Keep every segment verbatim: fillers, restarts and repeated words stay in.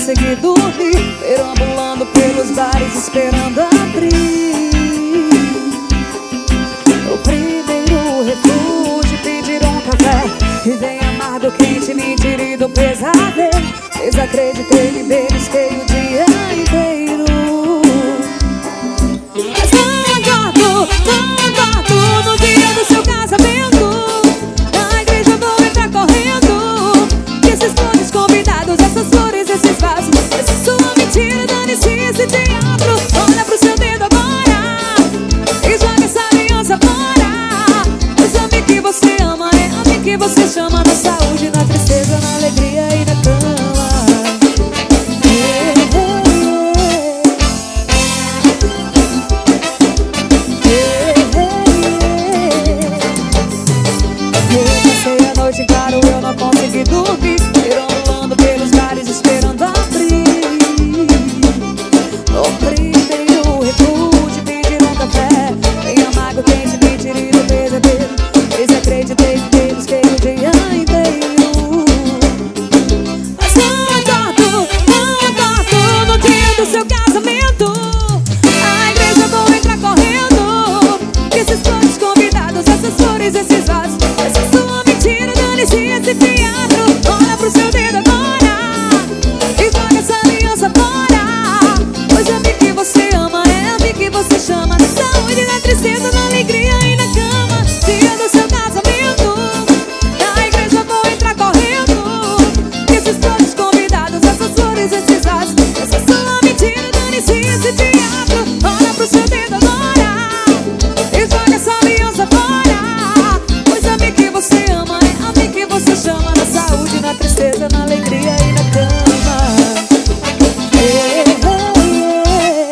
consegui dormir, perambulando pelos bares esperando abrir. No primeiro refúgio pediram um café e vem amargo, quente, mentira e do pesadelo. Desacreditei, me belisquei o dia inteiro. Mas não aguardo, não aguardo no dia do seu casamento. Na igreja eu vou entrar correndo, que esses flores convidados, essas flores, esses vasos, essa sua mentira, dane-se esse diabo. Olha pro seu dedo agora e joga essa aliança fora. Pois ame que você ama, é ame que você chama. Na saúde, na tristeza, na alegria e na cama. Claro, eu não consegui dormir, perambulando pelos bares esperando abrir. No primeiro refúgio pediram um café, bem amargo, quente, mentira e do pesadelo. Desacreditei, belisquei o dia inteiro. Mas não aguardo, não aguardo no dia do seu casamento. A igreja eu vou entrar correndo, que esses flores convidados, essas flores, esses vasos, essa sua mentira, dane-se esse teatro. Olha pro seu dedo agora e joga essa aliança fora. Pois ame que você ama, é ame que você chama. Na saúde, na tristeza, na alegria e na cama. Dia do seu casamento, na igreja vou entrar correndo, que esses flores convidados, essas flores, esses vasos, essa sua mentira, dane-se esse teatro. Olha pro seu dedo agora e joga essa aliança fora. Pois ame que você ama, é ame que você chama. Na saúde, na tristeza, na alegria e na cama. Eh, eh, eh.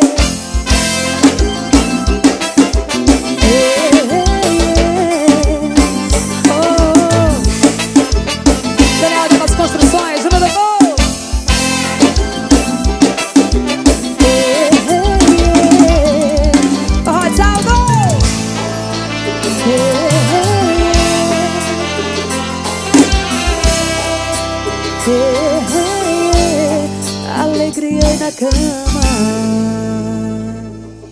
Eh, eh, eh. Oh. Daniel das Construções, Júnior do Gol. Eh, eh, eh. Rod Saldo. Eh, eh, eh. Alegria na cama.